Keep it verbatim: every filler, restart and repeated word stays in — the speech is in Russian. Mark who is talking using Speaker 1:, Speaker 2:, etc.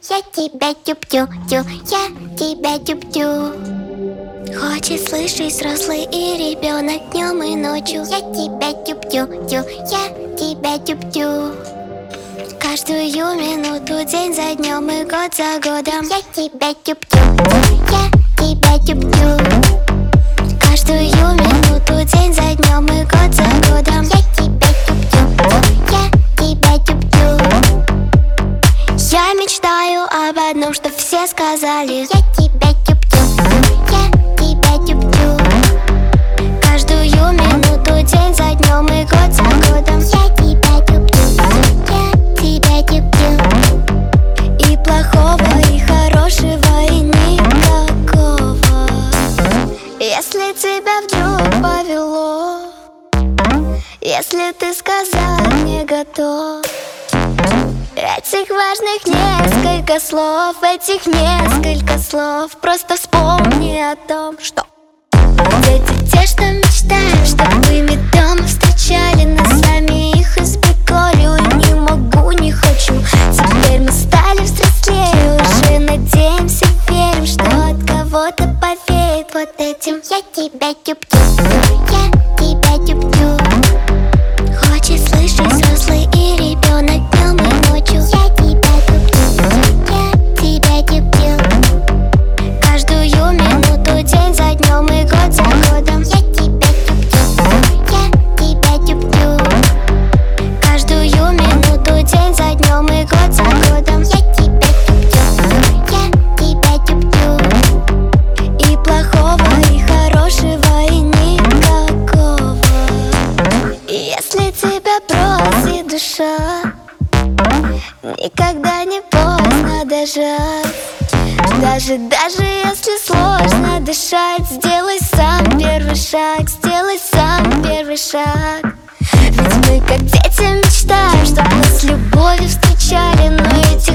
Speaker 1: Я тебя люблю, тю, я тебя люблю. Хочет слышать взрослый и ребенок днем и ночью. Я тебя люблю, тю, я тебя люблю. Каждую минуту, день за днем и год за годом. Я тебя люблю, тю, я тебя люблю. Каждую минуту, день за днем и год за годом. Я тебя люблю, тю, я тебя люблю. Я мечтаю об одном, чтоб все сказали: я тебя люблю, я тебя люблю. Каждую минуту, день за днем и год за годом. Я тебя люблю, я тебя люблю. И плохого, и хорошего, и никакого. Если тебя вдруг повело, если ты сказать не готов, этих важных несколько слов, этих несколько слов, просто вспомни о том, что дети те, что мечтаем, чтобы медом встречали нас, сами их избегали. Ой, не могу, не хочу. Теперь мы стали взрослее, уже надеемся, верим, что от кого-то повеет вот этим. Я тебя люблю, я тебя люблю. Хочет слышать взрослый и ребенок днем и ночью. Я тебя люблю, я тебя люблю. Каждую минуту, день за днем и год за годом. Я тебя люблю, я тебя люблю. Каждую минуту, день за днем и год за годом. Я тебя люблю, я тебя люблю. И плохого, и хорошего, и никакого. Если тебя просит душа, никогда не поздно дожать. Даже, даже если сложно дышать, сделай сам первый шаг, сделай сам первый шаг. Ведь мы как дети мечтаем, чтоб нас с любовью встречали, но эти